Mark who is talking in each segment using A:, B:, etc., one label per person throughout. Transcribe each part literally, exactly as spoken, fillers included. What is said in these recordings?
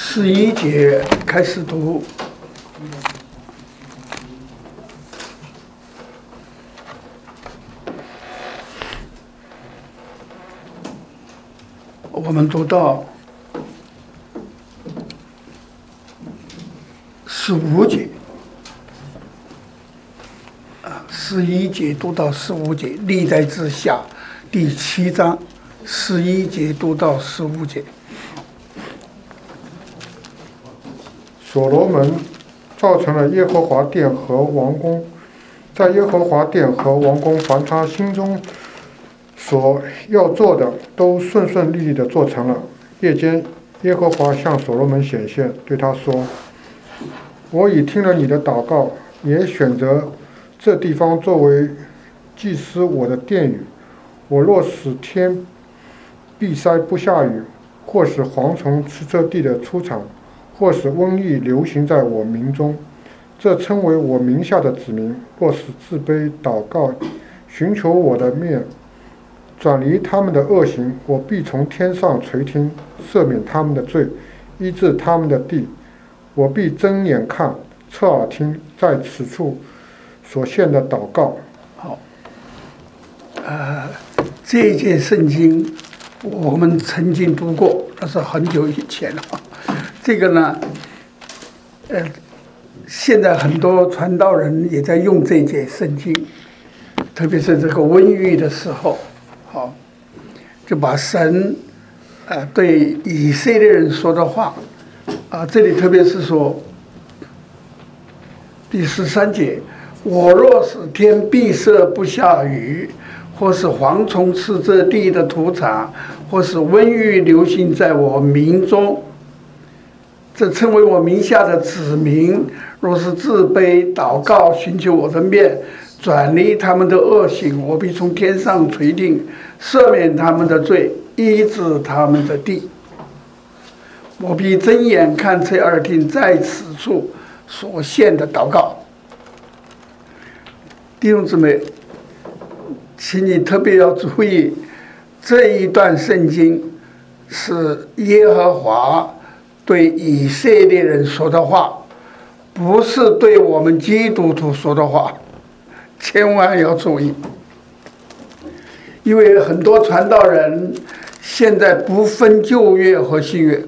A: 十一节开始读。我们读到十五节，啊，十一节读到十五节，历代志下第七章，十一节读到十五节。
B: 所罗门造成了耶和华殿和王宫，在耶和华殿和王宫，凡他心中所要做的，都顺顺利利地做成了。夜间，耶和华向所罗门显现，对他说：“我已听了你的祷告，也选择这地方作为祭司我的殿宇。我若使天闭塞不下雨，或使蝗虫吃这地的出产，或使瘟疫流行在我民中，这称为我名下的子民，若是自卑祷告，寻求我的面，转离他们的恶行，我必从天上垂听，赦免他们的罪，医治他们的地。我必睁眼看，侧耳听，在此处所献的祷告。”
A: 好，呃，这一节圣经我们曾经读过，那是很久以前了。这个呢，呃，现在很多传道人也在用这一节圣经，特别是这个瘟疫的时候，好，就把神啊、呃、对以色列人说的话啊、呃，这里特别是说第十三节，我若使天闭塞不下雨，或是蝗虫吃这地的土产，或是瘟疫流行在我民中，这称为我名下的子民，若是自卑祷告，寻求我的面，转离他们的恶行，我必从天上垂听，赦免他们的罪，医治他们的地。我必睁眼看，侧耳听，在此处所献的祷告。弟兄姊妹，请你特别要注意，这一段圣经是耶和华对以色列人说的话，不是对我们基督徒说的话，千万要注意。因为很多传道人现在不分旧约和新约，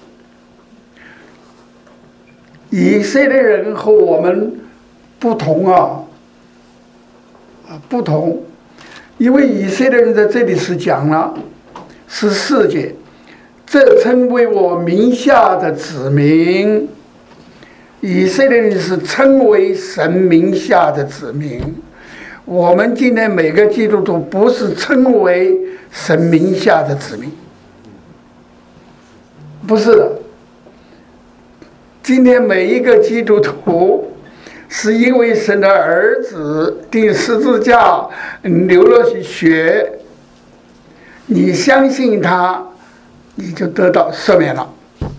A: 以色列人和我们不同啊，啊不同，因为以色列人在这里是讲了十四节，这称为我名下的子民。以色列人是称为神名下的子民，我们今天每个基督徒不是称为神名下的子民，不是的。今天每一个基督徒是因为神的儿子钉十字架流了血，你相信他，你就得到赦免了。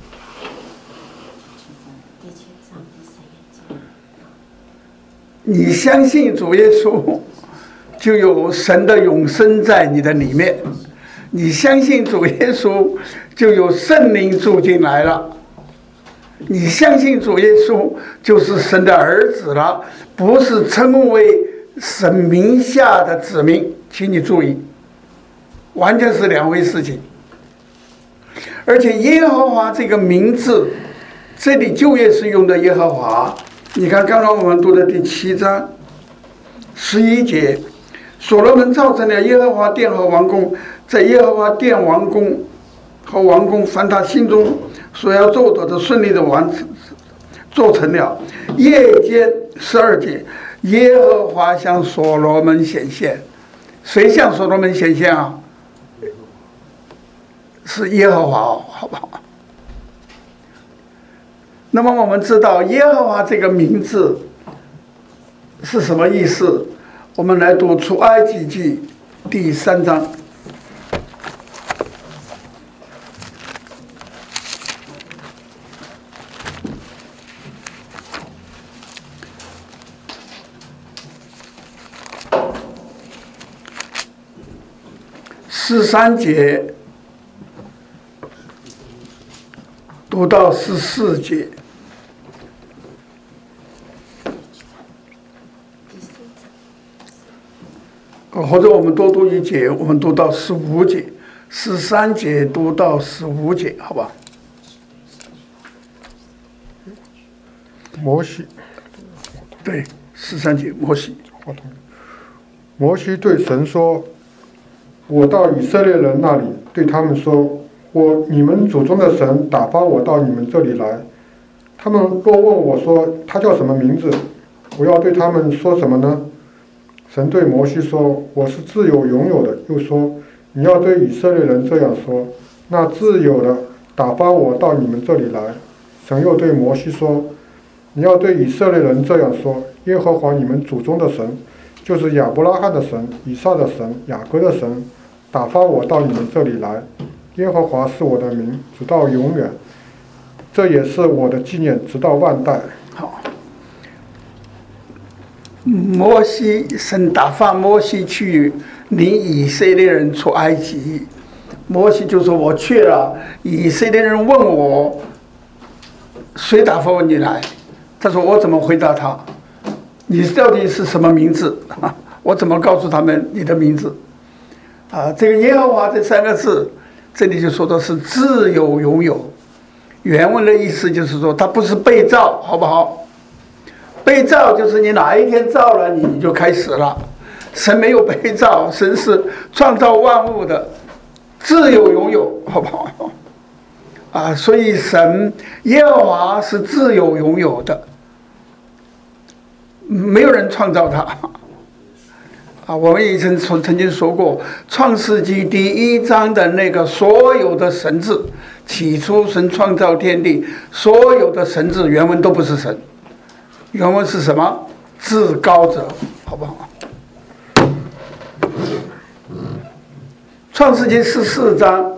A: 你相信主耶稣，就有神的永生在你的里面；你相信主耶稣，就有圣灵住进来了；你相信主耶稣，就是神的儿子了，不是称为神名下的子民。请你注意，完全是两回事情。而且耶和华这个名字，这里旧约是用的耶和华。你看刚刚我们读的第七章十一节，所罗门造成了耶和华殿和王宫，在耶和华殿王宫和王宫，凡他心中所要做的都顺利的完成做成了。夜间十二节，耶和华向所罗门显现。谁向所罗门显现啊？是耶和华，好不好？那么我们知道耶和华这个名字是什么意思？我们来读出埃及记第三章。十三节读到十四节，或者我们多读一节，我们读到十五节，十三节读到十五节，好吧？
B: 摩西，
A: 对，十三节，摩西。
B: 摩西对神说：“我到以色列人那里，对他们说，我你们祖宗的神打发我到你们这里来。他们若问我说他叫什么名字，我要对他们说什么呢？”神对摩西说：“我是自有永有的。”又说：“你要对以色列人这样说，那自有的打发我到你们这里来。”神又对摩西说：“你要对以色列人这样说，耶和华你们祖宗的神，就是亚伯拉罕的神、以撒的神、雅各的神，打发我到你们这里来。耶和华是我的名，直到永远，这也是我的纪念，直到万代。”
A: 好，摩西，神打发摩西去领以色列人出埃及。摩西就说：“我去了。”以色列人问我：“谁打发你来？”他说：“我怎么回答他？你到底是什么名字？我怎么告诉他们你的名字？”啊，这个耶和华这三个字，这里就说的是自有永有。原文的意思就是说，它不是被造，好不好？被造就是你哪一天造了你，你就开始了。神没有被造，神是创造万物的，自有永有，好不好？啊，所以神耶和华是自有永有的，没有人创造他。啊，我们以前曾曾经说过，《创世纪》第一章的那个所有的神字，起初神创造天地，所有的神字原文都不是神，原文是什么？至高者，好不好？创世纪十四章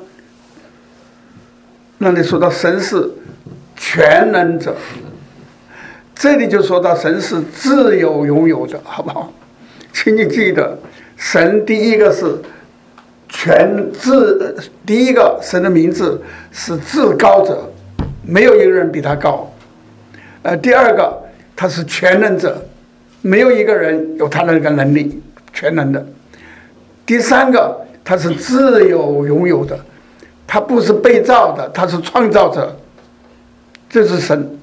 A: 那里说到神是全能者，这里就说到神是自有永有的，好不好？请你记得，神第一个是全至，第一个神的名字是至高者，没有一个人比他高。呃，第二个他是全能者，没有一个人有他的那个能力，全能的。第三个他是自有永有的，他不是被造的，他是创造者，这是神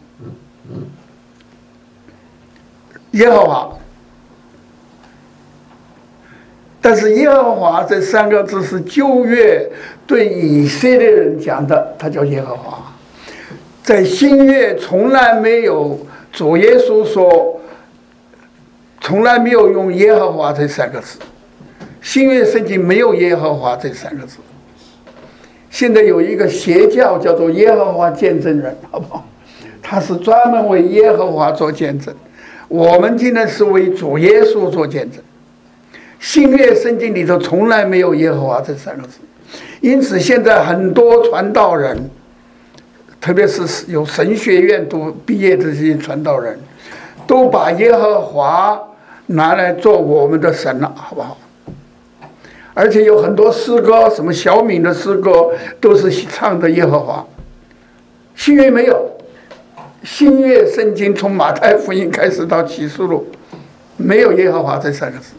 A: 耶和华。但是耶和华这三个字是旧约对以色列人讲的，他叫耶和华。在新约从来没有，主耶稣说从来没有用耶和华这三个字，新约圣经没有耶和华这三个字。现在有一个邪教叫做耶和华见证人，好不好？他是专门为耶和华做见证，我们今天是为主耶稣做见证。新约圣经里头从来没有耶和华这三个字，因此现在很多传道人，特别是有神学院读毕业的这些传道人，都把耶和华拿来做我们的神了，好不好？而且有很多诗歌，什么小敏的诗歌都是唱的耶和华。新约没有，新约圣经从马太福音开始到启示录，没有耶和华这三个字。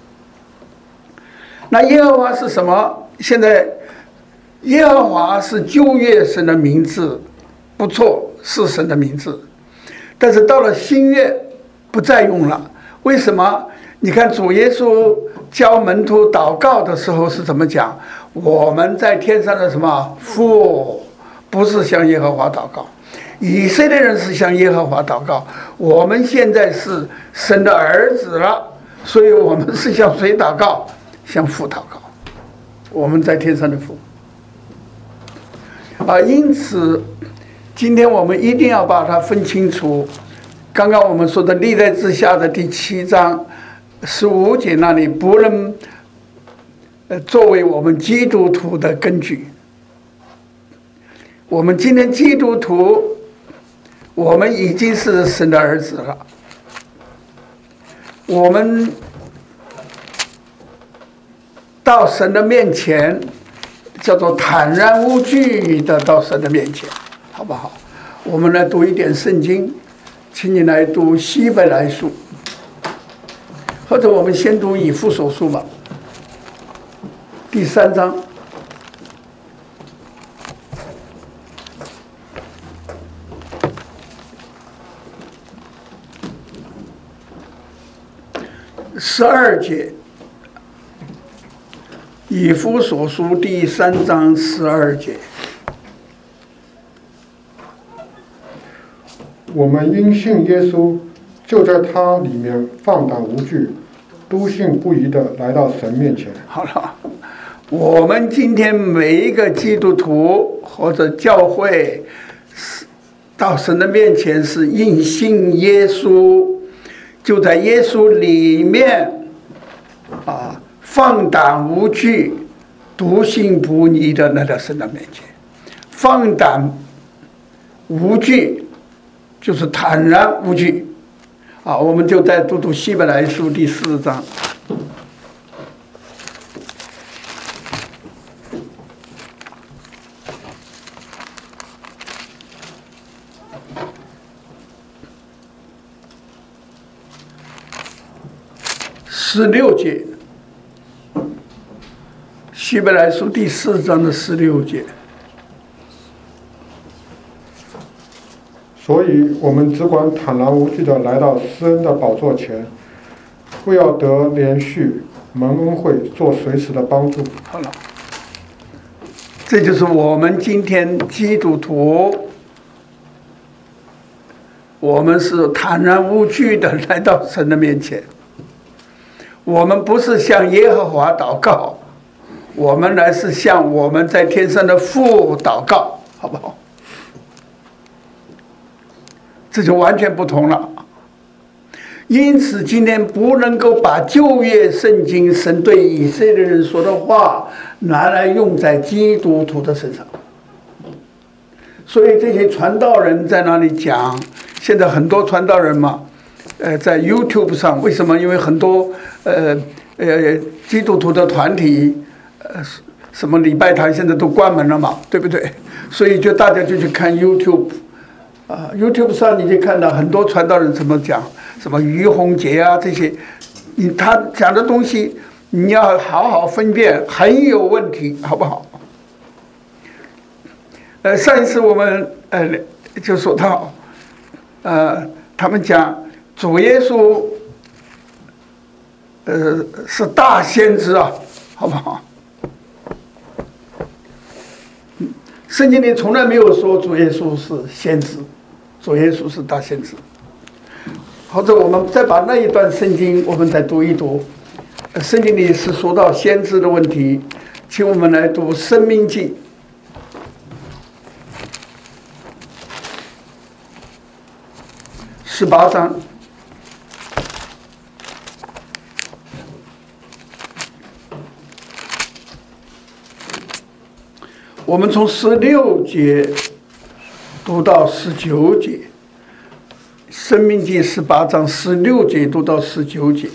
A: 那耶和华是什么？现在耶和华是旧约神的名字，不错，是神的名字，但是到了新约不再用了。为什么？你看主耶稣教门徒祷告的时候是怎么讲？我们在天上的什么父，不是向耶和华祷告。以色列人是向耶和华祷告，我们现在是神的儿子了，所以我们是向谁祷告？向父祷告，我们在天上的父。啊，因此今天我们一定要把它分清楚。刚刚我们说的历代志下的第七章十五节那里，不能呃作为我们基督徒的根据。我们今天基督徒，我们已经是神的儿子了，我们到神的面前，叫做坦然无惧的到神的面前。 好不好？我们来读一点圣经，请你来读希伯来书，或者我们先读以弗所书吧，第三章。十二节，以弗所书第三章十二节。
B: 我们因信耶稣，就在他里面放胆无惧，笃信不疑的来到神面前。
A: 好了，我们今天每一个基督徒或者教会，到神的面前是因信耶稣。就在耶稣里面，啊，放胆无惧、笃信不疑的来到神的面前。放胆无惧，就是坦然无惧。啊，我们就再读读希伯来书第四章。十六节，希伯来书第四章的十六节。
B: 所以，我们只管坦然无惧的来到施恩的宝座前，为要得连续蒙恩惠，做随时的帮助。
A: 好了，这就是我们今天基督徒，我们是坦然无惧的来到神的面前。我们不是向耶和华祷告，我们乃是向我们在天上的父祷告，好不好？这就完全不同了。因此，今天不能够把旧约圣经神对以色列人说的话拿来用在基督徒的身上。所以这些传道人在那里讲，现在很多传道人嘛。呃，在 YouTube 上，为什么？因为很多呃呃基督徒的团体，呃什么礼拜堂现在都关门了嘛，对不对？所以就大家就去看 YouTube， 啊 ，YouTube 上你就看到很多传道人怎么讲，什么于洪杰啊这些，你他讲的东西你要好好分辨，很有问题，好不好？呃，上一次我们呃就说到，呃，他们讲。主耶稣，呃，是大先知啊，好不好？圣经里从来没有说主耶稣是先知，主耶稣是大先知。或者我们再把那一段圣经，我们再读一读。圣经里是说到先知的问题，请我们来读《申命记》十八章。我们从十六节读到十九节，《申命记》十八章十六节读到十九节。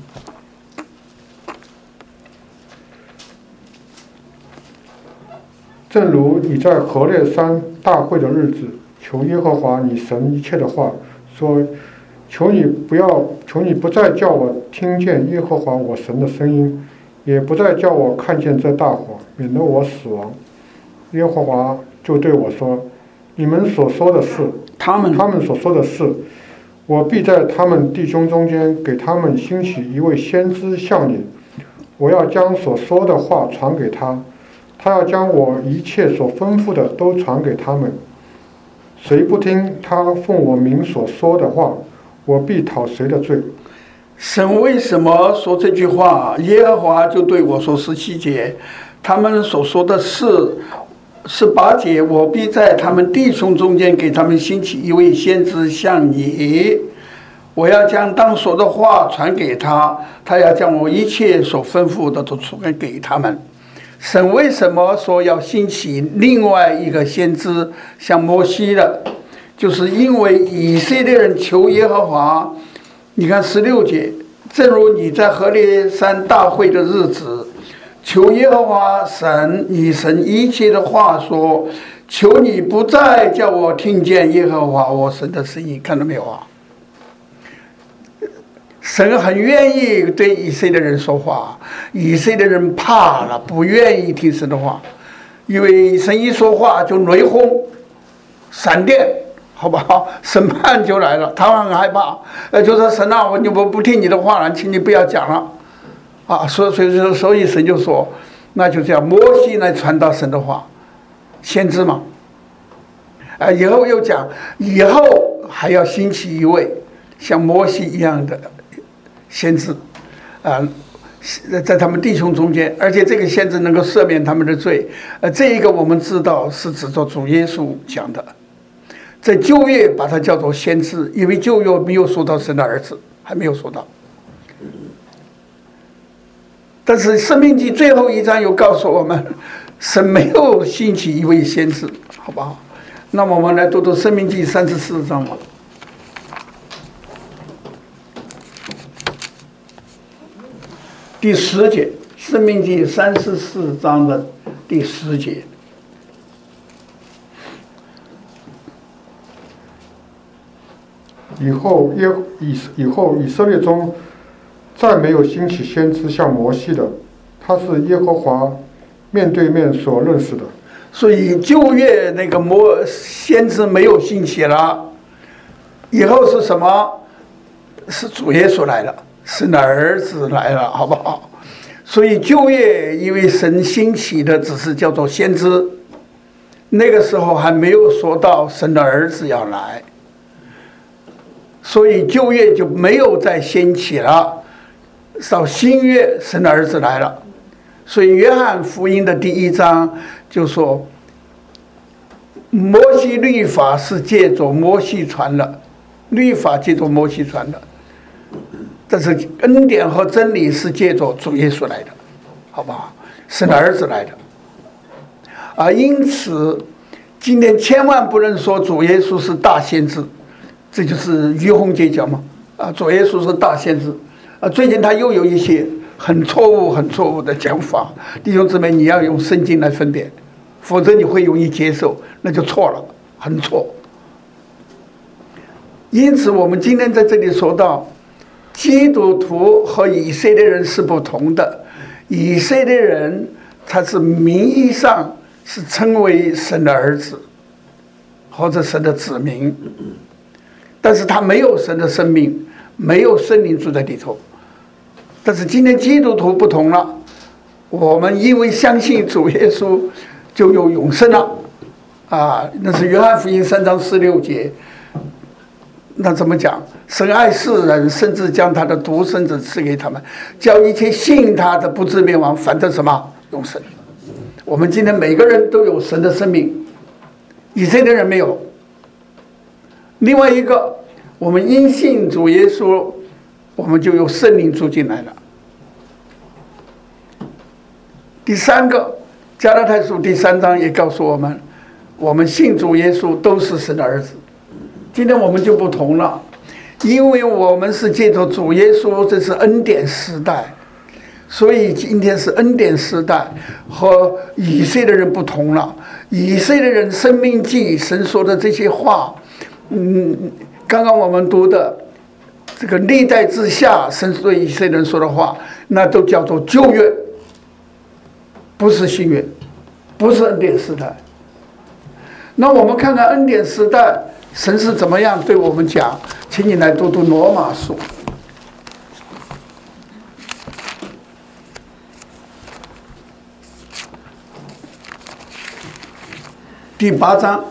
B: 正如你在何烈山大会的日子，求耶和华你神一切的话，说：求你不要，求你不再叫我听见耶和华我神的声音，也不再叫我看见这大火，免得我死亡。耶和华就对我说：你们所说的是，
A: 他们
B: 他们所说的是，我必在他们弟兄中间给他们兴起一位先知像你，我要将所说的话传给他，他要将我一切所吩咐的都传给他们。谁不听他奉我名所说的话，我必讨谁的罪。
A: 神为什么说这句话？耶和华就对我说十七节，他们所说的是十八节，我必在他们弟兄中间给他们兴起一位先知像你，我要将当说的话传给他，他要将我一切所吩咐的都传给他们。神为什么说要兴起另外一个先知像摩西的？就是因为以色列人求耶和华。你看十六节，正如你在何烈山大会的日子， 求耶和华神以神一切的话说，求你不再叫我听见耶和华我神的声音。看到没有啊？神很愿意对以色列人说话，以色列人怕了，不愿意听神的话，因为神一说话就雷轰、闪电，好不好？审判就来了，他们很害怕，呃，就说神啊，我你我不听你的话了，请你不要讲了，啊，所以所以所以神就说，那就这样，摩西来传达神的话，先知嘛，啊，以后又讲，以后还要兴起一位像摩西一样的先知，啊，在他们弟兄中间，而且这个先知能够赦免他们的罪，呃，这一个我们知道是指着主耶稣讲的，在旧约把它叫做先知，因为旧约没有说到神的儿子，还没有说到。但是申命记最后一章又告诉我们，神没有兴起一位先知，好不好？那么我们来读读申命记三十四章吧。第十节，申命记三十四章的第十节。
B: 以后耶以以后以色列中再没有兴起先知像摩西的，他是耶和华面对面所认识的。
A: 所以旧约那个摩先知没有兴起了，以后是什么？是主耶稣来了，是那儿子来了，好不好？所以旧约因为神兴起的只是叫做先知，那个时候还没有说到神的儿子要来，所以旧约就没有再兴起了。到新约，神的儿子来了，所以约翰福音的第一章就说，摩西律法是借着摩西传的，律法借着摩西传的，但是恩典和真理是借着主耶稣来的，好不好？神的儿子来的啊，因此今天千万不能说主耶稣是大先知，这就是于洪杰讲嘛，啊，主耶稣是大先知。啊，最近他又有一些很错误、很错误的讲法，弟兄姊妹，你要用圣经来分辨，否则你会容易接受，那就错了，很错。因此，我们今天在这里说到，基督徒和以色列人是不同的。以色列人他是名义上是称为神的儿子，或者神的子民，但是他没有神的生命，没有圣灵住在里头。但是今天基督徒不同了，我们因为相信主耶稣就有永生了，啊，那是约翰福音三章十六节。那怎么讲？神爱世人，甚至将他的独生子赐给他们，叫一切信他的不至灭亡，反得什么？永生。我们今天每个人都有神的生命，以色列人没有。另外一个，我们因信主耶稣，我们就有圣灵住进来了。第三个，加拉太书第三章也告诉我们，我们信主耶稣都是神的儿子。今天我们就不同了，因为我们是借着主耶稣，这是恩典时代，所以今天是恩典时代，和以色列人不同了。以色列人生命记神说的这些话，嗯，刚刚我们读的这个历代之下神对以色列人说的话，那都叫做旧约，不是新约，不是恩典时代。那我们看看恩典时代神是怎么样对我们讲，请你来读读罗马书第八章。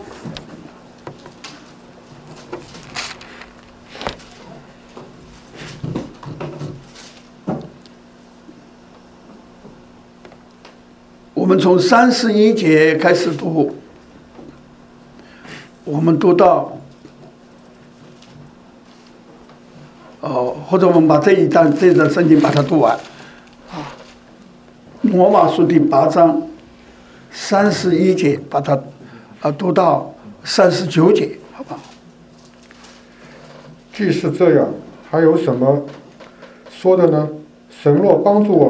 A: 我们从三十一节开始读，我们读到，哦，或者我们把这一章这一章圣经把它读完，啊，罗马书第八章三十一节，把它啊读到三十九节，好吧？
B: 既是这样，还有什么说的呢？神若帮助我们，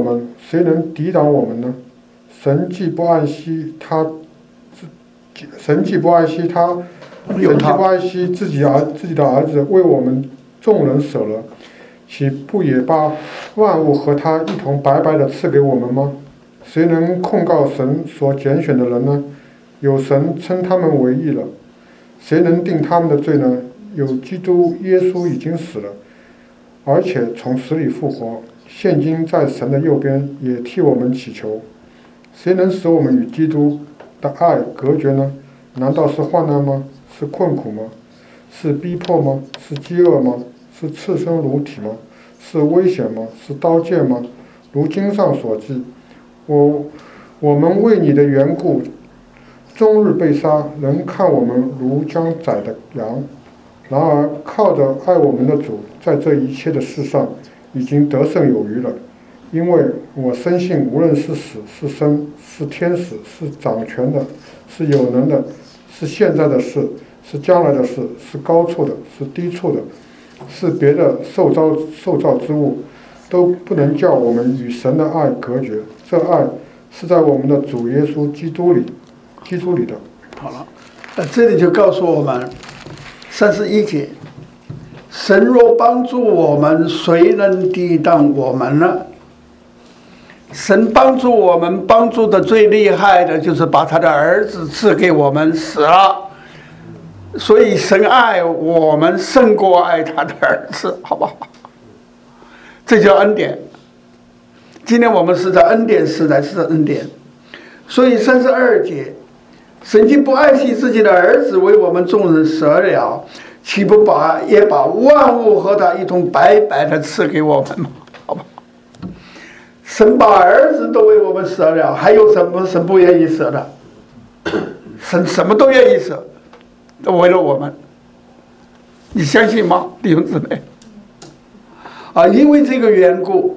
B: 谁能抵挡我们呢？神既不爱惜他，神既不爱惜他，神既不爱惜自己儿自己的儿子，为我们众人舍了，岂不也把万物和他一同白白的赐给我们吗？谁能控告神所拣选的人呢？有神称他们为义了。谁能定他们的罪呢？有基督耶稣已经死了，而且从死里复活，现今在神的右边，也替我们祈求。谁能使我们与基督的爱隔绝呢？难道是患难吗？是困苦吗？是逼迫吗？是饥饿吗？是赤身裸体吗？是危险吗？是刀剑吗？如经上所记，我我们为你的缘故终日被杀，人看我们如将宰的羊。然而靠着爱我们的主，在这一切的事上已经得胜有余了。因为我深信，无论是死是生，是天使，是掌权的，是有能的，是现在的事，是将来的事，是高处的，是低处的，是别的受造受造之物，都不能叫我们与神的爱隔绝。这爱是在我们的主耶稣基督里基督里的。
A: 好了，呃，这里就告诉我们三十一节，神若帮助我们，谁能抵挡我们呢？神帮助我们，帮助的最厉害的就是把他的儿子赐给我们，死了。所以神爱我们胜过爱他的儿子，好不好？这叫恩典。今天我们是在恩典时代，是在恩典。所以三十二节，神既不爱惜自己的儿子，为我们众人舍了，岂不把也把万物和他一同白白的赐给我们吗？好吧，神把儿子都为我们舍了，还有什么神不愿意舍的？神什么都愿意舍，都为了我们。你相信吗，弟兄姊妹？啊，因为这个缘故，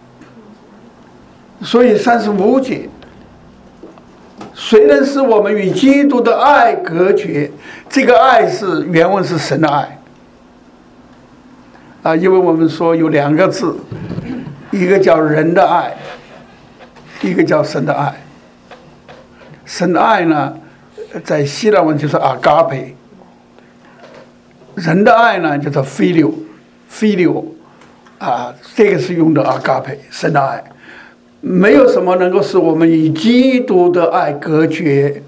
A: 所以三十五节，谁能使我们与基督的爱隔绝？这个爱是原文是神的爱啊，因为我们说有两个字，一个叫人的爱，一个叫神的爱。神的爱呢，在希腊文就是阿嘎培，人的爱呢叫做 phileo phileo 啊，这个是用的阿嘎培，神的爱。没有什么能够使我们与基督的爱隔绝。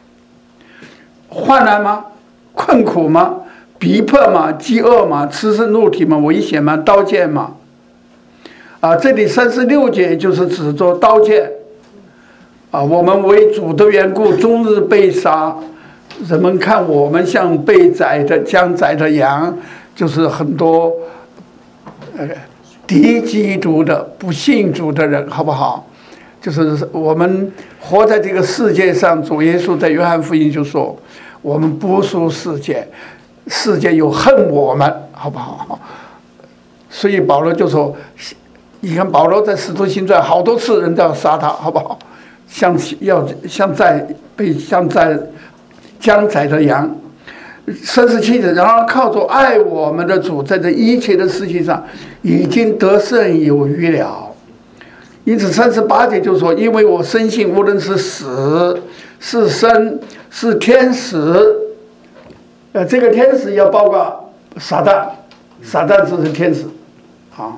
A: 患难吗？困苦吗？逼迫吗？饥饿吗？赤身露体吗？危险吗？刀剑吗？啊，这里三十六节就是指着刀剑。啊，我们为主的缘故，终日被杀，人们看我们像被宰的将宰的羊，就是很多呃敌基督的不信主的人，好不好？就是我们活在这个世界上，主耶稣在约翰福音就说，我们不属世界，世界又恨我们，好不好？所以保罗就说，你看保罗在使徒行传好多次人都要杀他，好不好？像要像在被像在将宰的羊。三十七节，然后靠着爱我们的主，在这一切的事情上已经得胜有余了。因此三十八节就说，因为我深信，无论是死是生是天使，呃，这个天使要包括撒旦，撒旦就是天使，啊，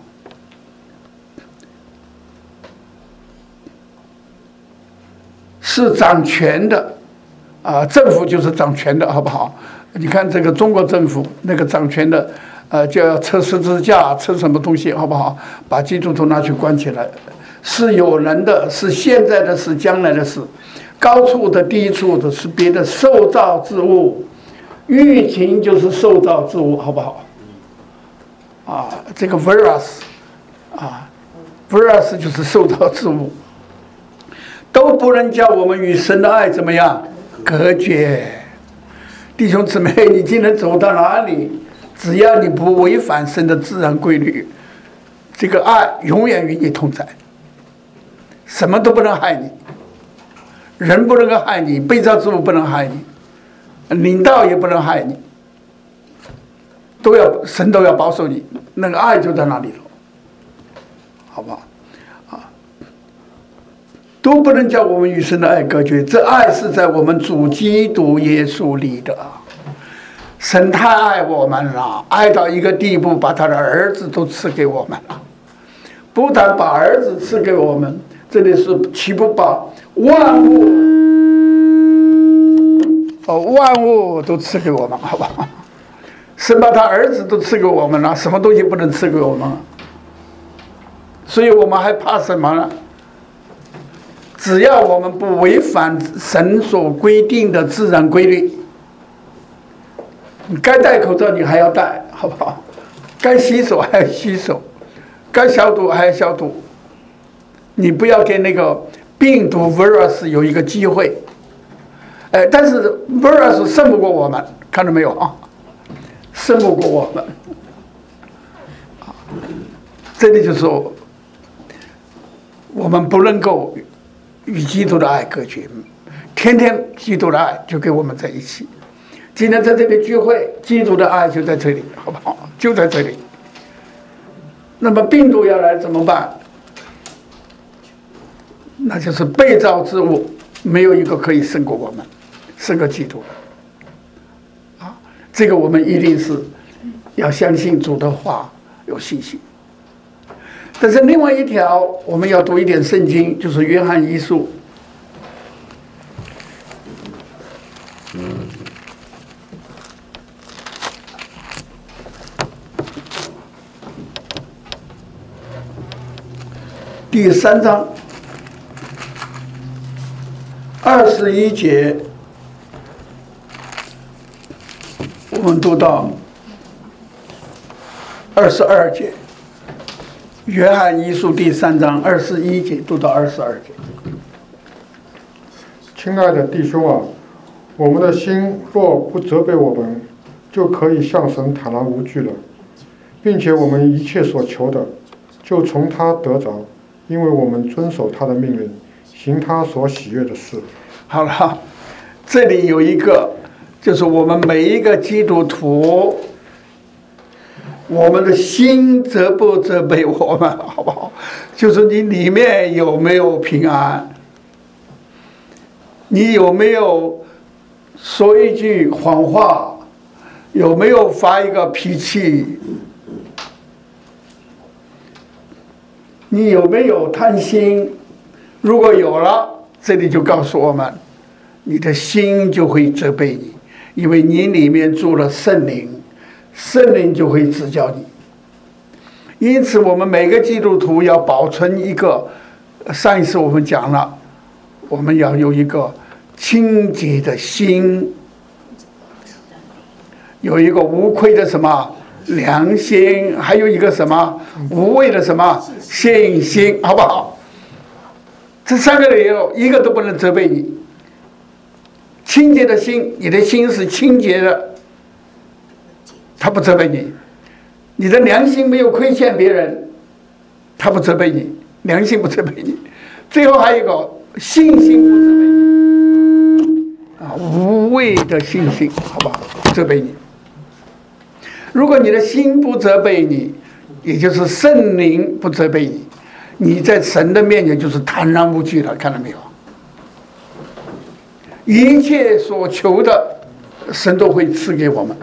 A: 是掌权的，啊，政府就是掌权的，好不好？你看这个中国政府那个掌权的，呃，就要撤十字架，撤什么东西，好不好？把基督徒拿去关起来，是有人的，是现在的，是将来的事，高处的、低处的，是别的受造之物，欲情就是受造之物，好不好？啊，这个 verus， 啊 ，verus 就是受造之物，都不能叫我们与神的爱怎么样隔绝。弟兄姊妹，你今天走到哪里，只要你不违反神的自然规律，这个爱永远与你同在，什么都不能害你，人不能够害你，被造之物不能害你，领导也不能害你，都要神都要保守你，那个爱就在那里头，好不好？啊， 都不能叫我们与神的爱隔绝。这爱是在我们主基督耶稣里的。神太爱我们了，爱到一个地步，把他的儿子都赐给我们了。不但把儿子赐给我们，这里是岂不把万物哦万物都赐给我们，好吧？神把他儿子都赐给我们了，什么东西不能赐给我们？所以我们还怕什么呢？只要我们不违反神所规定的自然规律，你该戴口罩你还要戴，好不好？该洗手还要洗手，该消毒还要消毒。你不要给那个病毒 virus 有一个机会。哎，但是 virus 胜不过我们，看到没有啊？胜不过我们。这里就说，我们不能够与基督的爱隔绝，天天基督的爱就跟我们在一起。今天在这里聚会，基督的爱就在这里，好不好？就在这里。那么病毒要来怎么办？那就是被造之物，没有一个可以胜过我们，胜过基督的。啊，这个我们一定是要相信主的话，有信心。但是另外一条，我们要读一点圣经，就是约翰一书。第三章二十一节，我们读到二十二节。约翰一书第三章二十一节读到二十二节。
B: 亲爱的弟兄啊，我们的心若不责备我们，就可以向神坦然无惧了，并且我们一切所求的，就从他得着，因为我们遵守他的命令，行他所喜悦的事。
A: 好了，这里有一个，就是我们每一个基督徒，我们的心责不责备我们，好不好？就是你里面有没有平安？你有没有说一句谎话？有没有发一个脾气？你有没有贪心？如果有了，这里就告诉我们，你的心就会责备你，因为你里面住了圣灵，圣灵就会指教你。因此我们每个基督徒要保存一个，上一次我们讲了，我们要有一个清洁的心，有一个无愧的什么良心，还有一个什么无畏的什么信心，好不好？这三个理由一个都不能责备你。清洁的心，你的心是清洁的，他不责备你。你的良心没有亏欠别人，他不责备你，良心不责备你。最后还有一个信心不责备你啊，无畏的信心，好不好？不责备你。如果你的心不责备你，也就是圣灵不责备你，你在神的面前就是坦然无惧了，看到没有？一切所求的，神都会赐给我们。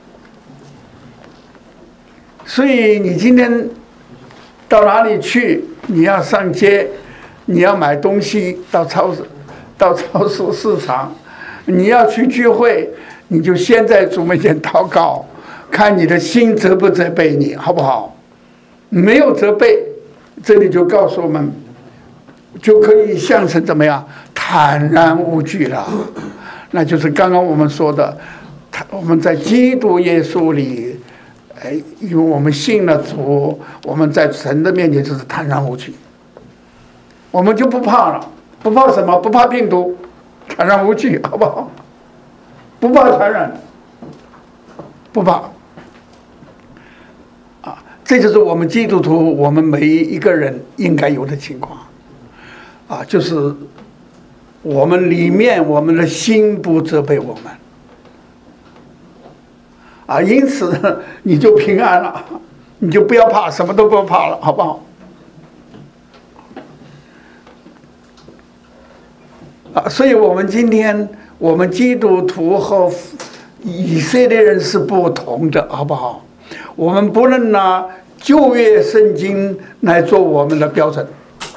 A: 所以你今天到哪里去，你要上街，你要买东西，到超市、到超市市场，你要去聚会，你就先在主面前祷告，看你的心责不责备你，好不好？没有责备，这里就告诉我们，就可以象征怎么样？坦然无惧了。那就是刚刚我们说的，我们在基督耶稣里，哎，因为我们信了主，我们在神的面前就是坦然无惧，我们就不怕了。不怕什么？不怕病毒，坦然无惧，好不好？不怕传染，不怕。啊，这就是我们基督徒，我们每一个人应该有的情况。啊，就是我们里面我们的心不责备我们。啊，因此你就平安了，你就不要怕，什么都不要怕了，好不好？ 啊，所以我们今天我们基督徒和以色列人是不同的，好不好？我们不能拿旧约圣经来做我们的标准。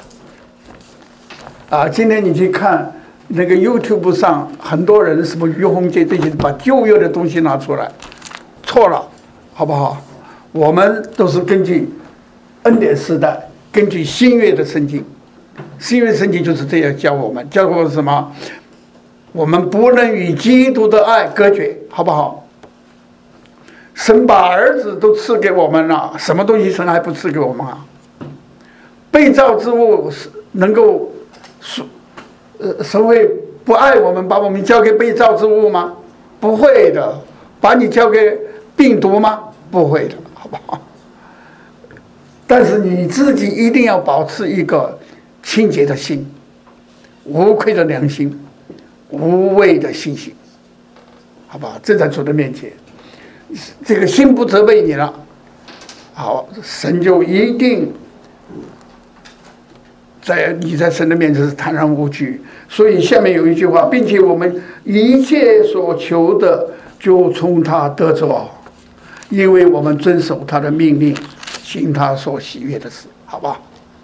A: 啊，今天你去看那个 YouTube 上，很多人什么于洪杰这些把旧约的东西拿出来，错了，好不好？我们都是根据恩典时代，根据新约的圣经，新约圣经就是这样教我们，教我们什么？我们不能与基督的爱隔绝，好不好？神把儿子都赐给我们了，什么东西神还不赐给我们啊？被造之物能够，呃，神会不爱我们，把我们交给被造之物吗？不会的。把你交给病毒吗？不会的，好不好？但是你自己一定要保持一个清洁的心，无愧的良心，无畏的信心，好不好？这在主的面前，这个心不责备你了，好，神就一定在你在神的面前是坦然无惧。所以下面有一句话，并且我们一切所求的就从他得着，因为我们遵守他的命令，行他所喜悦的事，好吧？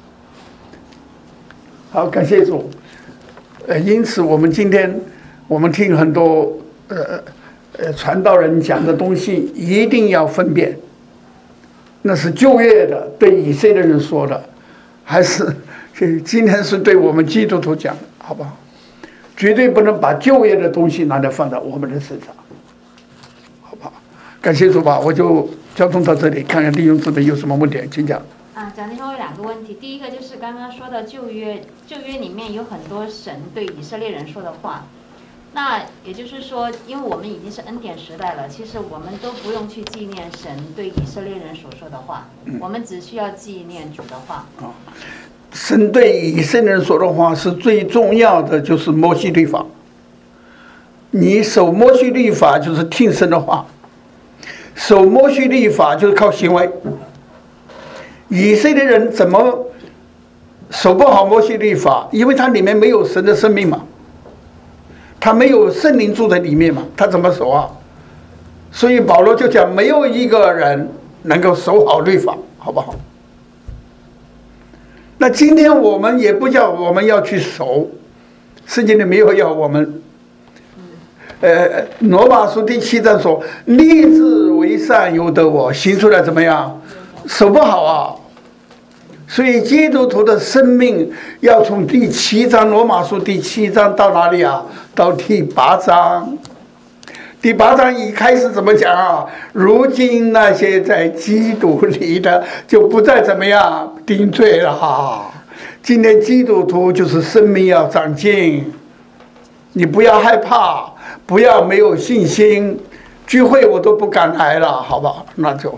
A: 好，感谢主。呃，因此我们今天我们听很多呃呃传道人讲的东西，一定要分辨，那是旧约的对以色列人说的，还是今天是对我们基督徒讲的，好不好？绝对不能把旧约的东西拿来放到我们的身上，好不好？感谢主吧，我就交通到这里，看看弟兄姊妹有什么问题，请讲。
C: 啊，讲弟兄有两个问题，第一个就是刚刚说的旧约，旧约里面有很多神对以色列人说的话，那也就是说，因为我们已经是恩典时代了，其实我们都不用去纪念神对以色列人所说的话，嗯、我们只需要纪念主的话。
A: 哦，神对以色列人说的话是最重要的，就是摩西律法。你守摩西律法就是听神的话，守摩西律法就是靠行为。以色列人怎么守不好摩西律法？因为它里面没有神的生命嘛，他没有圣灵住在里面嘛，他怎么守啊？所以保罗就讲，没有一个人能够守好律法，好不好？那今天我们也不叫我们要去守，圣经里没有要我们。呃，罗马书第七章说，立志为善由得我，行出来怎么样？守不好啊。所以基督徒的生命要从第七章，罗马书第七章到哪里啊？到第八章。第八章一开始怎么讲啊？如今那些在基督里的，就不再怎么样定罪了。今天基督徒就是生命要长进，你不要害怕，不要没有信心，聚会我都不敢来了，好吧？那就。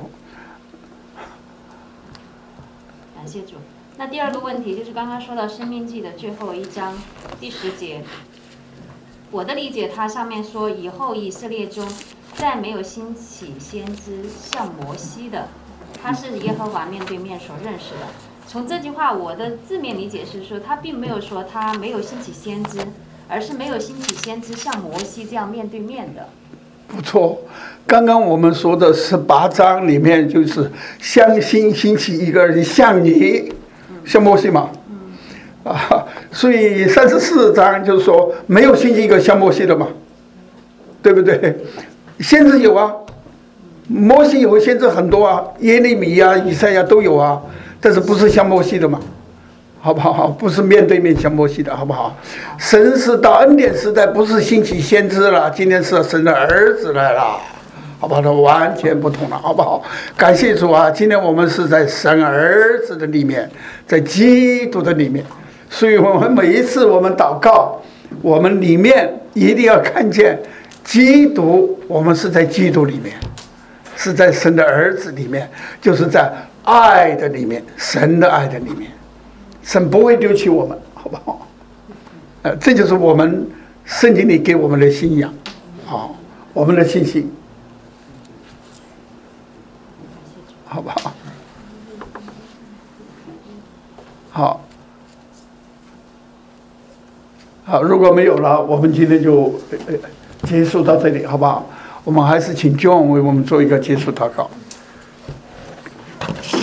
C: 感谢主。那第二个问题就是刚刚说到《申命记》的最后一章第十节，我的理解，它上面说以后以色列中再没有兴起先知像摩西的，他是耶和华面对面所认识的。从这句话，我的字面理解是说，他并没有说他没有兴起先知，而是没有兴起先知像摩西这样面对面的。
A: 不错，刚刚我们说的十八章里面就是相信兴起一个人像你，像摩西嘛，啊，所以三十四章就是说没有兴起一个像摩西的嘛，对不对？先知有啊，摩西有先知很多啊，耶利米啊、以赛亚都有啊，但是不是像摩西的嘛？好不好？不是面对面像摩西的，好不好？神是到恩典时代，不是兴起先知了，今天是神的儿子来了，好不好？完全不同了，好不好？感谢主啊！今天我们是在神儿子的里面，在基督的里面，所以我们每一次我们祷告，我们里面一定要看见基督，我们是在基督里面，是在神的儿子里面，就是在爱的里面，神的爱的里面。神不会丢弃我们，好不好？呃，这就是我们圣经里给我们的信仰，啊，我们的信心，好不好？好， 好，如果没有了，我们今天就呃结束到这里，好不好？我们还是请 John 为我们做一个结束祷告。